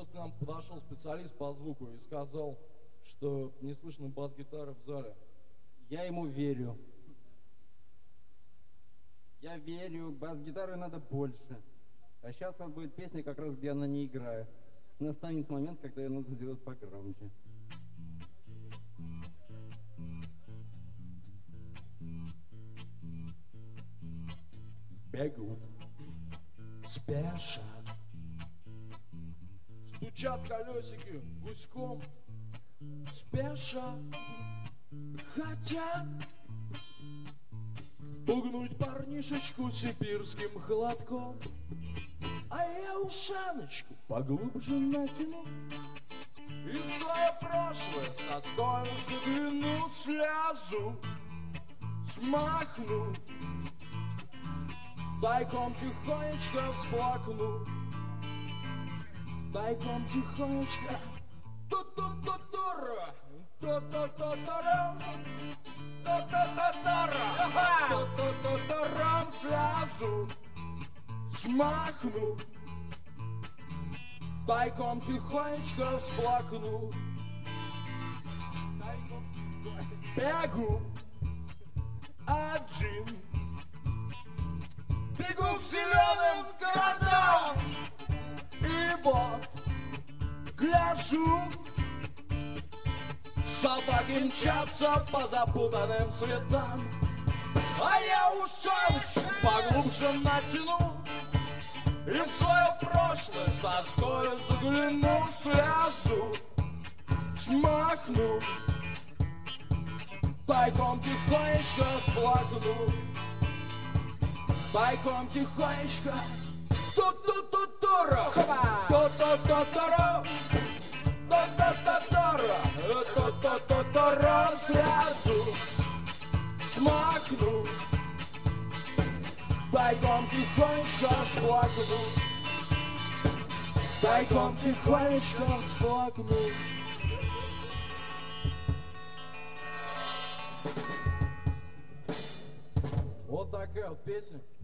тут к нам подошел специалист по звуку и сказал, что не слышно бас-гитары в зале. Я ему верю. Я верю, бас-гитары надо больше. А сейчас вот будет песня, как раз где она не играет. Настанет момент, когда ее надо сделать погромче. Бегут, спешат, стучат колесики гуськом, спешат, хотят пугнуть парнишечку сибирским холодком. А я ушаночку поглубже натяну и в свое прошлое с тоской загляну, слезу смахну, тайком тихонечко всплакну, тайком тихонечко ту-ту-ту-тура, ту-ту-ту-турам, ту-ту-ту-тура, ту-ту-ту-турам, слезу смахну, тайком тихонечко всплакну. Бегу один, бегу к зеленым городам, и вот гляжу, собаки мчатся по запутанным следам, а я ушаночку поглубже натяну и в свое прошлое с тоской загляну, слезу смахну, тайком тихонечко всплакну, тайком тихонечко ту-ту-ту-тура, ту-ту-ту-тура, ту-ту-ту-тура, ту-ту-ту-тура, слезу смахну, тайком тихонечко всплакну, тайком тихонечко всплакну. Вот такая вот песня.